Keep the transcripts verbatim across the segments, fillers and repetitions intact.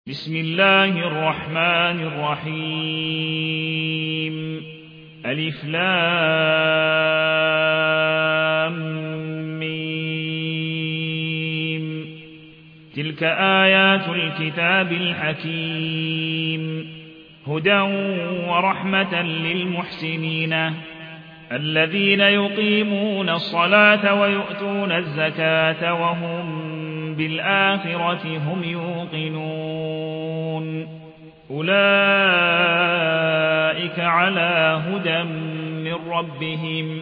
بسم الله الرحمن الرحيم ألف لام ميم تلك آيات الكتاب الحكيم هدى ورحمة للمحسنين الذين يقيمون الصلاة ويؤتون الزكاة وهم بالآخرة هم يوقنون أولئك على هدى من ربهم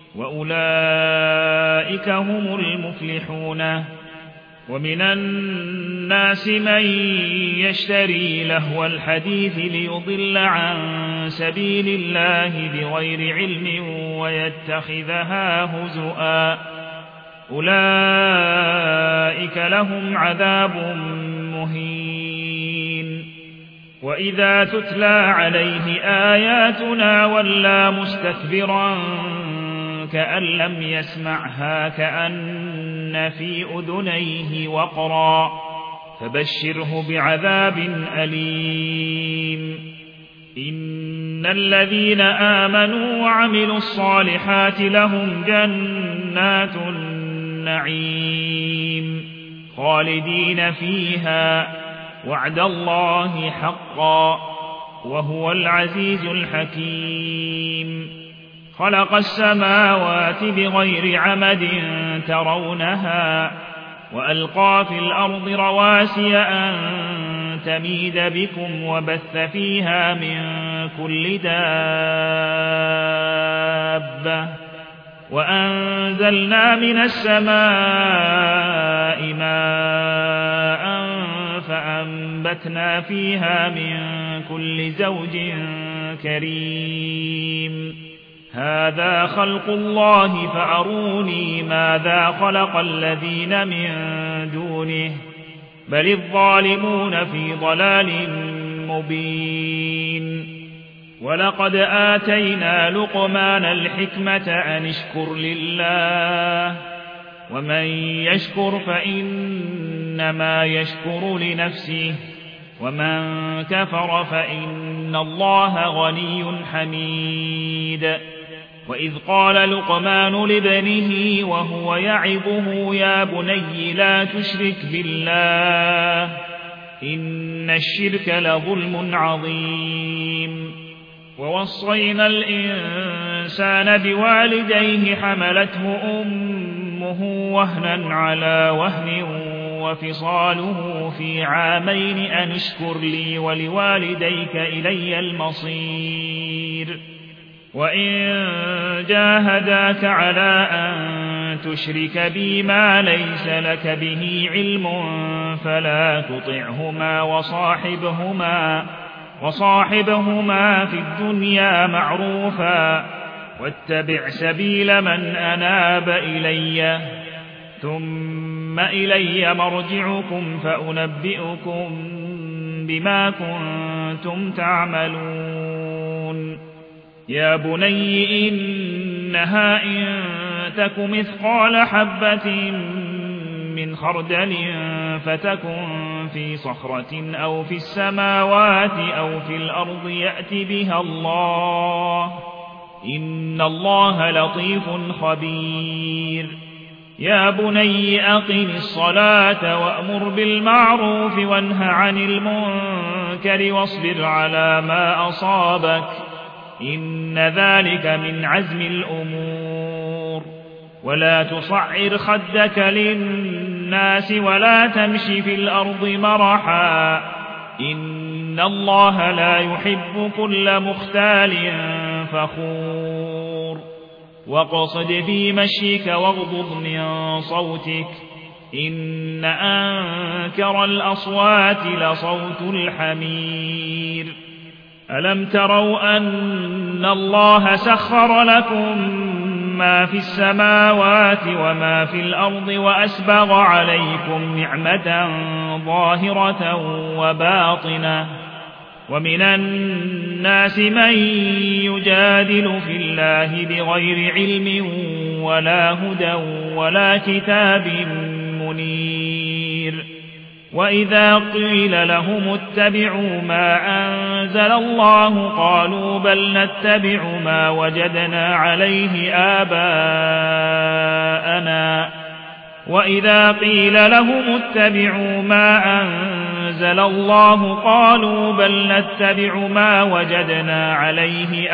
وأولئك هم المفلحون ومن الناس من يشتري لهو الحديث ليضل عن سبيل الله بغير علم ويتخذها هزؤا أولئك لهم عذاب مهين وإذا تتلى عليه آياتنا ولى مستكبرا كأن لم يسمعها كأن في أذنيه وقرا فبشره بعذاب أليم إن الذين آمنوا وعملوا الصالحات لهم جنات النعيم خالدين فيها وعد الله حقا وهو العزيز الحكيم خلق السماوات بغير عمد ترونها وألقى في الأرض رواسي أن تميد بكم وبث فيها من كل دابة وأنزلنا من السماء ماء فأنبتنا فيها من كل زوج كريم هذا خلق الله فأروني ماذا خلق الذين من دونه بل الظالمون في ضلال مبين ولقد آتينا لقمان الحكمة أن اشكر لله ومن يشكر فإنما يشكر لنفسه ومن كفر فإن الله غني حميد وإذ قال لقمان لابنه وهو يعظه يا بني لا تشرك بالله إن الشرك لظلم عظيم ووصينا الإنسان بوالديه حملته أمه وهنا على وهن وفصاله في عامين أن اشكر لي ولوالديك إلي المصير وإن جاهداك على أن تشرك بي ما ليس لك به علم فلا تطعهما وصاحبهما وصاحبهما في الدنيا معروفا واتبع سبيل من أناب إلي ثم إلي مرجعكم فأنبئكم بما كنتم تعملون يا بني إنها إن تك مثقال حبة من خردل فتكن في صخرة أو في السماوات أو في الأرض يأت بها الله إن الله لطيف خبير يا بني أقم الصلاة وأمر بالمعروف وانه عن المنكر واصبر على ما أصابك إن ذلك من عزم الأمور ولا تصعر خدك للناس ولا تمشي في الأرض مرحا إن الله لا يحب كل مختال فخور واقصد في مشيك واغضض من صوتك إن أنكر الأصوات لصوت الحمير ألم تروا أن الله سخر لكم ما في السماوات وما في الأرض وأسبغ عليكم نعمة ظاهرة وباطنة ومن الناس من يجادل في الله بغير علم ولا هدى ولا كتاب منير وإذا قيل لهم اتبعوا ما أنزل الله قالوا بل نتبع ما وجدنا عليه آباءنا وإذا قيل لهم اتبعوا ما أنزل الله قالوا بل نتبع ما وجدنا عليه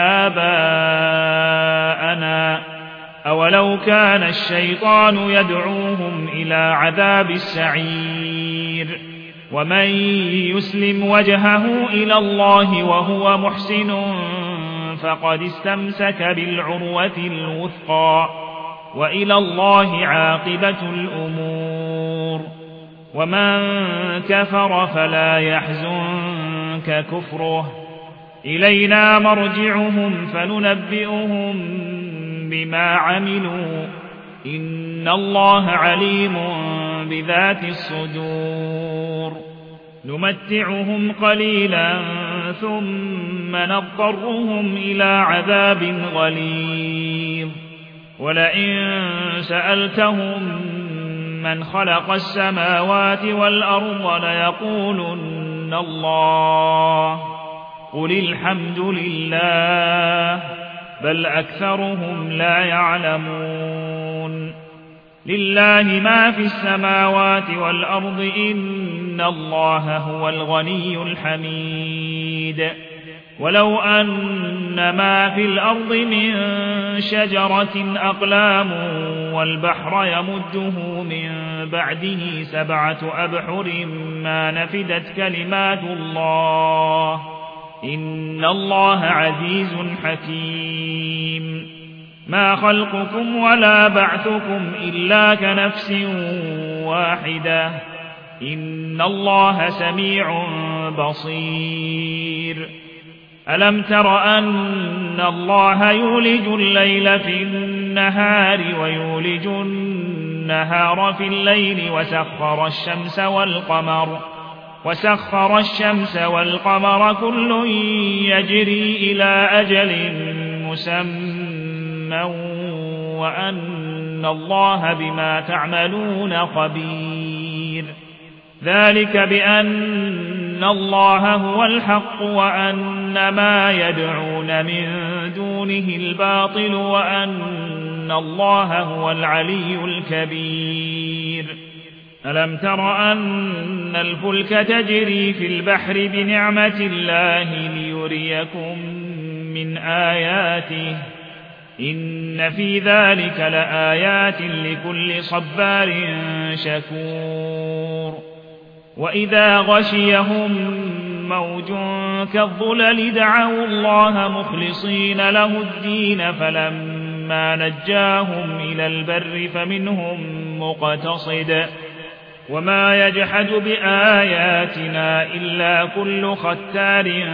آباءنا أولو كان الشيطان يدعوهم إلى عذاب السعير ومن يسلم وجهه إلى الله وهو محسن فقد استمسك بالعروة الوثقى وإلى الله عاقبة الأمور ومن كفر فلا يحزنك كفره إلينا مرجعهم فننبئهم بما عملوا إن الله عليم بذات الصدور نمتعهم قليلا ثم نضطرهم إلى عذاب غليظ ولئن سألتهم من خلق السماوات والأرض ليقولن الله قل الحمد لله بل أكثرهم لا يعلمون لله ما في السماوات والأرض إن الله هو الغني الحميد ولو أن ما في الأرض من شجرة أقلام والبحر يمده من بعده سبعة أبحر ما نفدت كلمات الله إن الله عزيز حكيم ما خلقكم ولا بعثكم إلا كنفس واحدة إن الله سميع بصير ألم تر أن الله يولج الليل في النهار ويولج النهار في الليل وسخر الشمس والقمر وسخر الشمس والقمر كل يجري إلى أجل مسمى وأن الله بما تعملون خبير ذلك بأن الله هو الحق وأن ما يدعون من دونه الباطل وأن الله هو العلي الكبير ألم تر أن الفلك تجري في البحر بنعمة الله ليريكم من آياته إن في ذلك لآيات لكل صبار شكور وإذا غشيهم موج كالظلل دعوا الله مخلصين له الدين فلما نجاهم إلى البر فمنهم مقتصد وما يجحد بآياتنا إلا كل ختار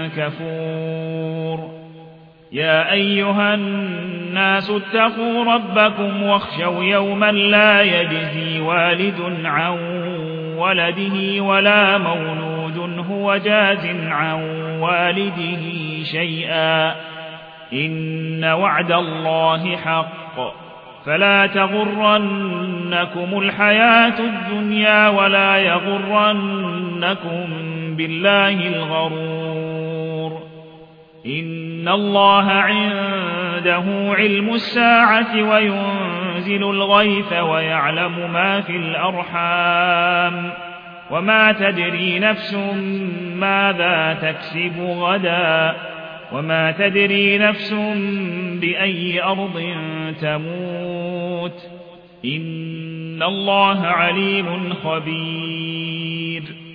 كفور يا أيها الناس اتقوا ربكم واخشوا يوما لا يجزي والد عن ولده ولا مولود هو جاز عن والده شيئا إن وعد الله حق فلا تغرنكم الحياة الدنيا ولا يغرنكم بالله الغرور إن الله عنده علم الساعة وينزل الغيث ويعلم ما في الأرحام وما تدري نفس ماذا تكسب غدا وما تدري نفس بأي أرض تموت إن الله عليم خبير